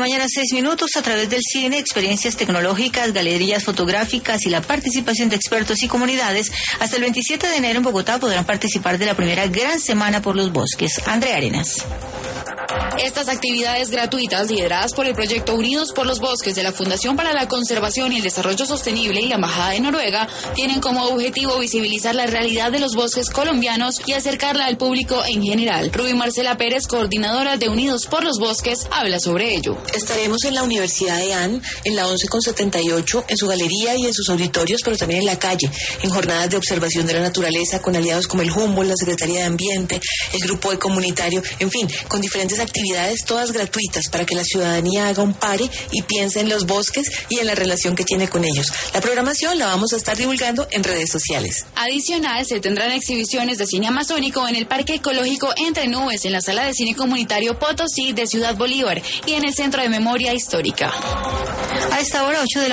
mañana, 6 minutos, a través del cine, experiencias tecnológicas, galerías fotográficas y la participación de expertos y comunidades. Hasta el 27 de enero en Bogotá podrán participar de la primera Gran Semana por los Bosques. Andrea Arenas. Estas actividades gratuitas, lideradas por el proyecto Unidos por los Bosques de la Fundación para la Conservación y el Desarrollo Sostenible y la Embajada de Noruega, tienen como objetivo visibilizar la realidad de los bosques colombianos y acercarla al público en general. Rubí Marcela Pérez, coordinadora de Unidos por los Bosques, habla sobre ello. Estaremos en la Universidad de AN, en la 11 con 78, en su galería y en sus auditorios, pero también en la calle, en jornadas de observación de la naturaleza con aliados como el Humboldt, la Secretaría de Ambiente, el Grupo Comunitario, en fin, con diferentes actividades, todas gratuitas, para que la ciudadanía haga un pare y piense en los bosques y en la relación que tiene con ellos. La programación la vamos a estar divulgando en redes sociales. Adicional, se tendrán exhibiciones de cine amazónico en el Parque Ecológico Entre Nubes, en la Sala de Cine Comunitario Potosí de Ciudad Bolívar y en el Centro de Memoria Histórica. A esta hora, 8 de la